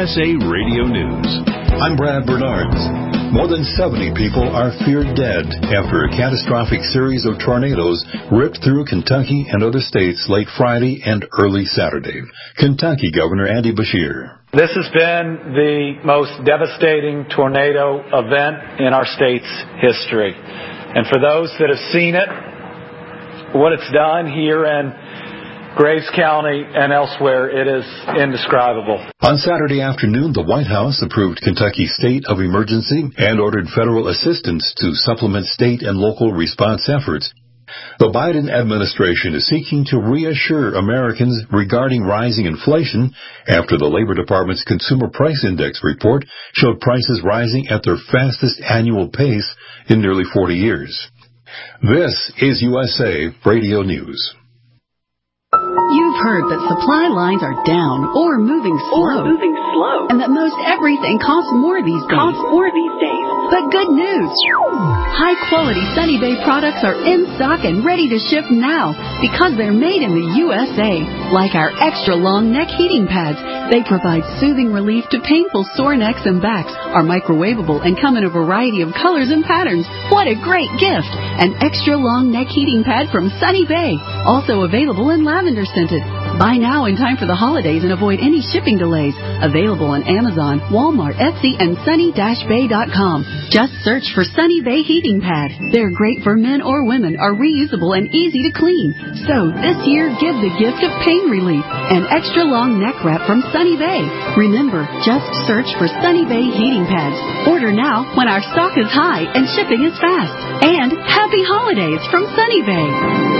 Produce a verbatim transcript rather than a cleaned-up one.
S A Radio News. I'm Brad Bernards. More than seventy people are feared dead after a catastrophic series of tornadoes ripped through Kentucky and other states late Friday and early Saturday. Kentucky Governor Andy Beshear. This has been the most devastating tornado event in our state's history. And for those that have seen it, what it's done here in Graves County and elsewhere, it is indescribable. On Saturday afternoon, the White House approved Kentucky's state of emergency and ordered federal assistance to supplement state and local response efforts. The Biden administration is seeking to reassure Americans regarding rising inflation after the Labor Department's Consumer Price Index report showed prices rising at their fastest annual pace in nearly forty years. This is U S A Radio News. You've heard that supply lines are down or moving slow, or moving slow, and that most everything costs more these days. Costs more these days. But good news! High-quality Sunny Bay products are in stock and ready to ship now because they're made in the U S A. Like our extra-long neck heating pads, they provide soothing relief to painful sore necks and backs, are microwavable, and come in a variety of colors and patterns. What a great gift! An extra-long neck heating pad from Sunny Bay, also available in lavender scented. Buy now in time for the holidays and avoid any shipping delays. Available on Amazon, Walmart, Etsy, and sunny dash bay dot com. Just search for Sunny Bay Heating Pad. They're great for men or women, are reusable and easy to clean. So this year, give the gift of pain relief. An extra long neck wrap from Sunny Bay. Remember, just search for Sunny Bay Heating Pads. Order now when our stock is high and shipping is fast. And happy holidays from Sunny Bay.